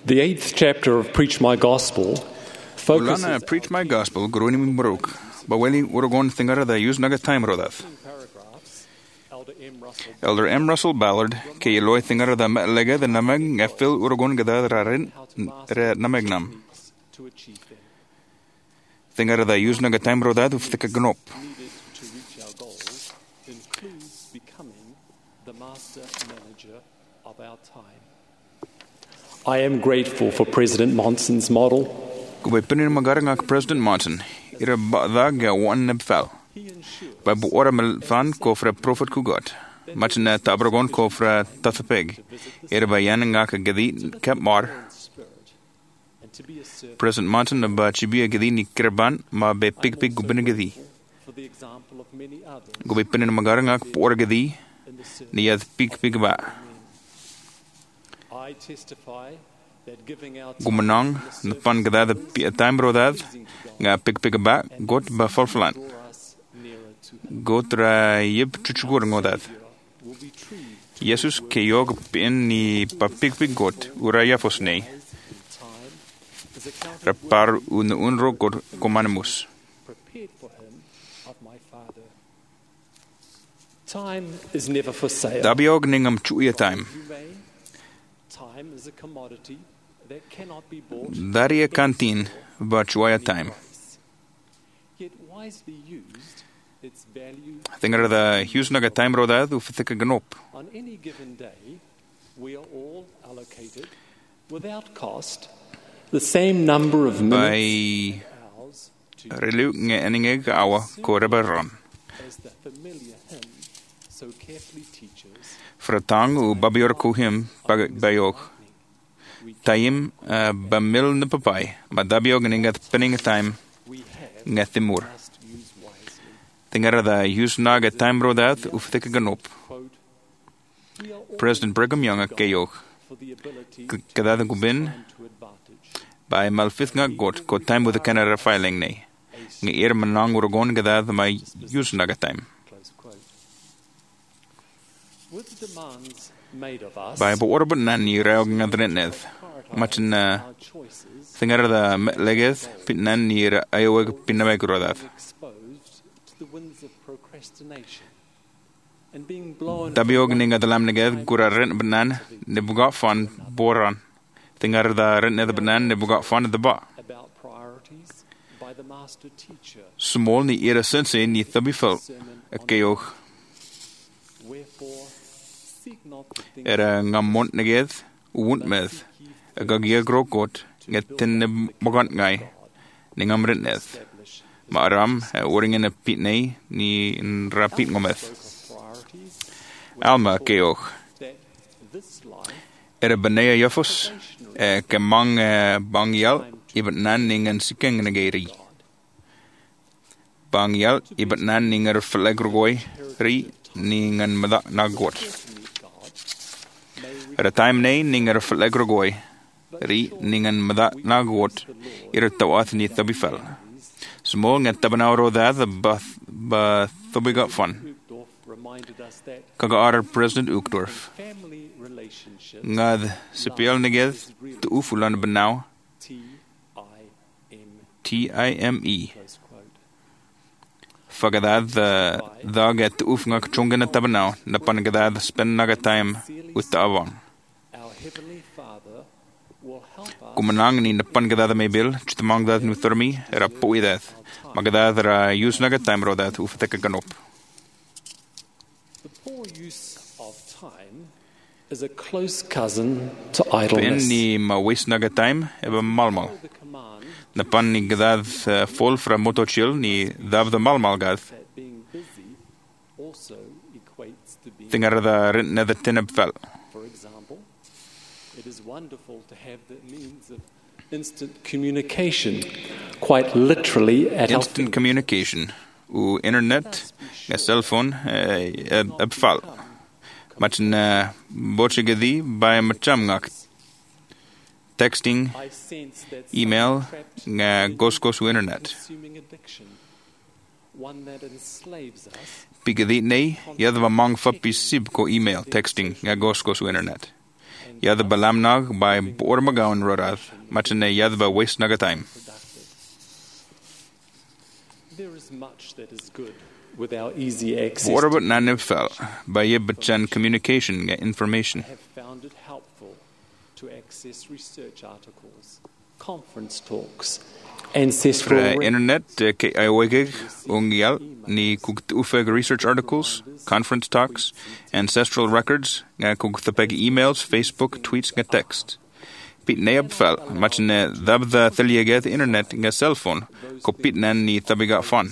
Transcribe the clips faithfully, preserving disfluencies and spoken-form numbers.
The eighth chapter of Preach My Gospel focuses Ulana Preach My Gospel gruni mi bruk. Baweli uragon thingara da use naga time rodath. paragraphs. Elder M. Russell Elder M. Russell Ballard ke yeloi thingara da lega da namag ngafil uragon gada rarin re namagnam. techniques to achieve them. Thingara da use naga time rodath uf thika gnop. Needed to reach our goals includes becoming the master manager of our time. I am grateful for President Monson's model. Kubai pinir magarangak President Monson. Ira ba ga one nebfal. He ensured Ba bu ora mel fan ko fra prophet kugot. Machna tabragon ko fra tathapeg. Ira ba yanangak gadi kap mar. spirit and to be a servant President Monson ba chibia gadi ni kirban ma be pig pig gubin gadi. for the example of many others Kubai pinir magarangak por gadi in the service. ni yad pig pig ba. I testify that giving our time Gumanang in the na pan gada da time rodad pleasing to God nga pig pig ba got ba falflan. draw us nearer to Him. Got ra yib chuchugur ngodad. Will be true Jesus ke yog pin ni pa pig pig got uraya fosnei. in time is a count Ra of par un unro got comanemus. prepared for Him of my Father. Time is never for sale. Dabiog ningam chuya time. You may. Time is a commodity that cannot be bought. Daria canteen ba chuya time. Yet wisely used, its value Thingar da husnaga time rodad u fithika gnop. on any given day, we are all allocated without cost the same number of minutes, By hours to relu nge eningeg awa ko rebaran. as the familiar hymn so carefully teaches. Fratang u babior kuhim bayog. We, Taim ba mil na papai. Ma dabiog ningat pinning time we have ngathimur. must use wisely. Thingar da husnaga time rodad u fithika gnop. Quote, we are all President Brigham Young a keyog. for the ability K- to Kadada use gubin time to advantage. by Malfithna got ko time with the Canada filing ne. Nge eer manang uragon gadad my use naga time. Close quote. With the demands made of us, By bo orban nan ni raog ngadreneth. prioritize Much in uh, our choices thingar da legeth pit nan ni ayowag pinamag rodad. and exposed to the winds of procrastination and being blown Dabiog from ninga one dalam neged gura rent banan ne buga fan boran. Thingar da rent ned banan ne buga fan the ba. about priorities by the master teacher. Small ni era sense ni tabifel. Sermon A on keyog wherefore seek not the things era ngamont neged uwunt meth. A gagia grokot nget tin ne bogant ngai. Ningam rent neth. established Maaram, oring in a pitney, ni in rapid ngometh. spoke of priorities Alma keog. that this life Er benea jafos, ke mang bangyal, ibet nan ningen sikeng negeri. Bangyal, ibet nan ninger flegrogoi, ri ningen mada nagot. to meet God may Er time nei ninger flegrogoi, ri ningen mada nagot, ir tawath ni tabifel. Small nget tabanauro da the bath ba thubigat fun. Uchtdorf reminded us that Kaga arar President Uchtdorf. family relationships Ngad sipial neged te ufulan benau T I M T I M E. close quote. Fagadad the the get uf ngak chungena tabanau na pangadad spend naga time with the avon. Our Heavenly Father will help us Kumanang ni na pangadad may bill chtamang dad nu thermi era puidat. Magadad ra use naga time rodat uf teka ganop. the poor use of time is a close cousin to Pin idleness. ni ma waste naga time eba malmal. The command Na pan ni gadad fall fra motochil ni dav the malmal gad. that being busy also equates to being Tingar da rent na the tinab fel. For example, it is wonderful to have the means of instant communication, quite literally at our Instant communication. U internet, a cell phone, a fal. Much na bochigadi by machamngak. Texting, I sense that email, some trapped nga in goskos u internet. consuming addiction, one that enslaves us, Pigadi nei, yadva mang fa pisib ko email, texting, nga goskos u internet. Yad balamnag by Bormagaun Rorath, Machine Yad ba waste nagatim. There is much that is good with our easy access. What about Nanibfel by Yibachan communication information? I have found it helpful to access research articles, conference talks, ancestral Fra internet ke aiwegig ungial ni kugt ufeg research articles, conference talks, ancestral records, nga kugtapeg emails, Facebook, tweets, nga text. Pit neabfel, machne dab the thilieget internet nga cell phone, ko pit nan ni tabiga fun.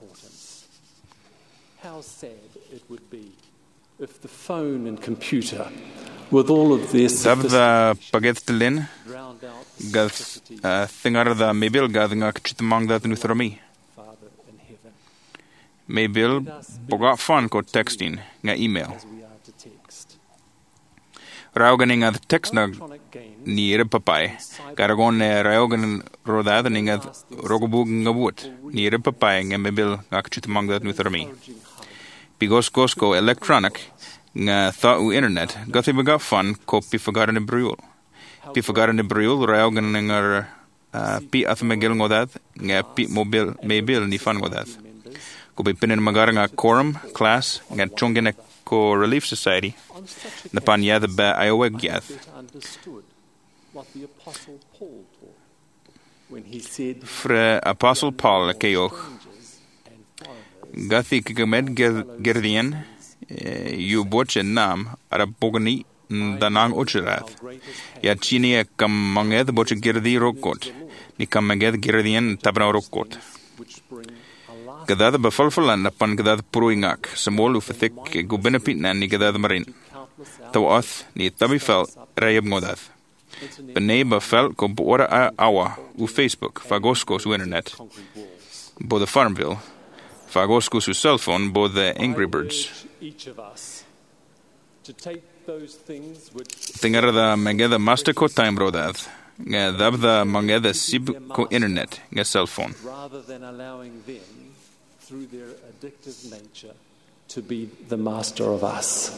How sad it would be if the phone and computer, with all of their Dab the pagetlin, drowned out the gath simplicity thingar the maybil gathing a chitmang that nuthrami. Father in heaven, Maybil boga fun ko texting nga email. as we are to text. Rauganing at text na Electronic games ni papai. Karagon raugan rodad ning at rogobug nga wood. Ni papai nga maybil nga chitmang that nuthrami. encouraging hug, Pigos kosko electronic nga tha u internet gathi baga fun ko pifagaran briul. Pifagaran briul raugan nga uh, pi athmegil ngodad nga pi mobil maybil ni fun ngodad. members Ko be pinin magar nga quorum class nga chungin ko relief society on such na pan yad ba ayaweg I yath. better understood what the Apostle Paul taught when he said, Fra apostle Paul keyoch strangers and foreigners gathi kagamed gerdian yu boche nam ara bogani danang uchirat. Ya chini kam manged boche gerdi rokot. Ni kam manged gerdian tabna rokot. which bring a lasting Gadad befalfalan na pan gadad puruingak samol ufathik gubinapit na ni gadad marin. countless hours Tawath ni tabifel rayab ngodad. internet Beneba fel ko boora a awa u Facebook fagosko su internet. concrete walls. Bo the Farmville. Fagosko su cell phone bo the Angry Birds. I urge each of us to take those things which Tingara da mangeda master ko time rodad. Nga dab da mangeda sib ko internet nga cell phone. rather than allowing them, through their addictive nature, to be the master of us.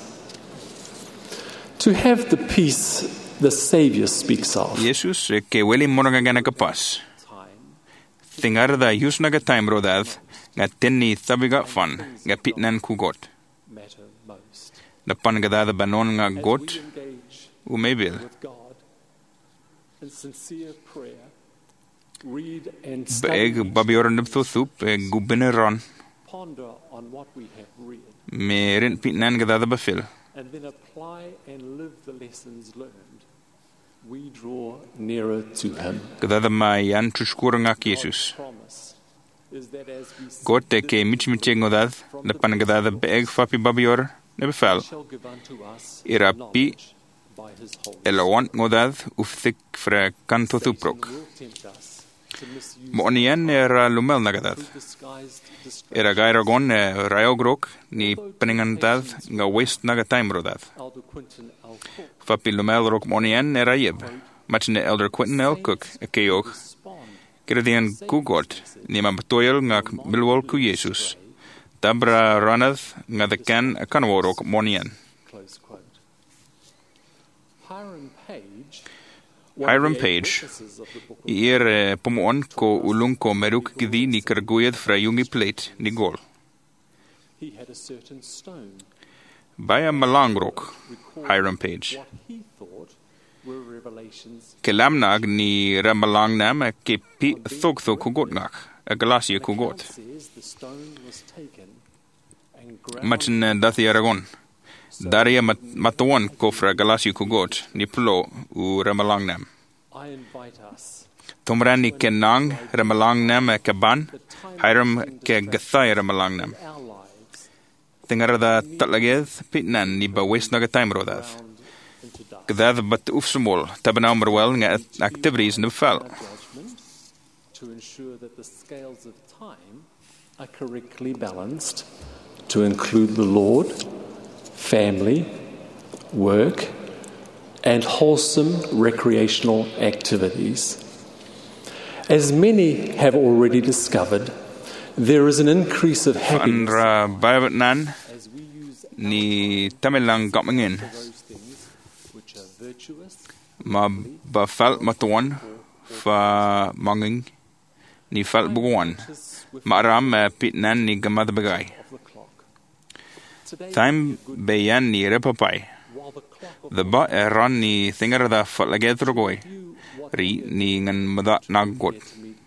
To have the peace the Savior speaks of, Jesus ke weli monaga gana kapas. time, Tingara da yus naga time rodad. Nga tinni tabiga fan nga pitnan ku got. matter most. Na pan gada da banon nga As got we engage u maybil. with God in sincere prayer, read and study, Baeg babioran nabtho thup gubineron. ponder on what we have read, Merin pitnan gada da bafil. and then apply and live the lessons learned, we draw nearer to Him. Gada da ma yan tushkura nga Jesus. God's promise is that as we seek Got te this ke mich mich ngodad na pan gada da baeg fapi babior ne befal. He shall give unto us Ira pi knowledge by His Holy elawant ngodad ufthik fra kanto Satan thuprok. will tempt us to misuse Moonian era lumel nagadad. through disguised distraction. Era gaira gon rayogrok ni peningantad nga waste naga time rodad. Elder Quinton L. Cook Fapi lumel rok moonian era yib. Machne elder Quentin L. Cook e keog. respond Kiradian kugot ni mabatoyel nga milwol ku Jesus. Tabra ranath nga the kan kanworok moonian. close quote. Hiram Page Hiram Page ier pomoon ko ulung ko meruk gidi ni kerguyed fra yungi plate ni gol. He had a certain stone Baya malangrok Hiram Page. what he thought were revelations Kelamnag ni ramalangnam ke pi thok thok kugot ngak. A galasia kugot. says the stone was taken and ground Machin dathi aragon. Daria matawan ko fra galasia kugot ni pulo u ramalangnam. I invite us Tomran ni kenang ramalangnam ke ban. Hiram ke gathay ramalangnam. in our lives Tingar da tatlageth pitnan ni ba west naga time rodad. ground into dust. Gdad bat ufsumol tabana merwel nga activities ni fal. Our judgment to ensure that the scales of time are correctly balanced to include the Lord, family, work, and wholesome recreational activities. As many have already discovered, there is an increase of happiness Anra bayabat nan as we use ni tamilang gamangin. those things which are virtuous Ma ba fel matuan fa manging ni fel buguan. Ma ram pitnan ni gamad bagay. Time bayan ni repapai. The ba ran ni thingar da fel lagedrogoy. Ri ni ngan mada nagot.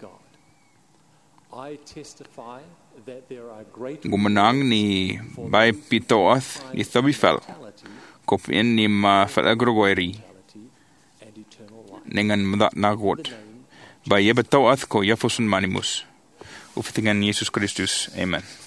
Gumanang ni bay pitoath ni thabi fel. Kopin ni ma fel agrogoy ri. Ningan mada nagot. Bay yebetoath ko yafosun manimus. Ufitingan Yesus Kristus. Amen.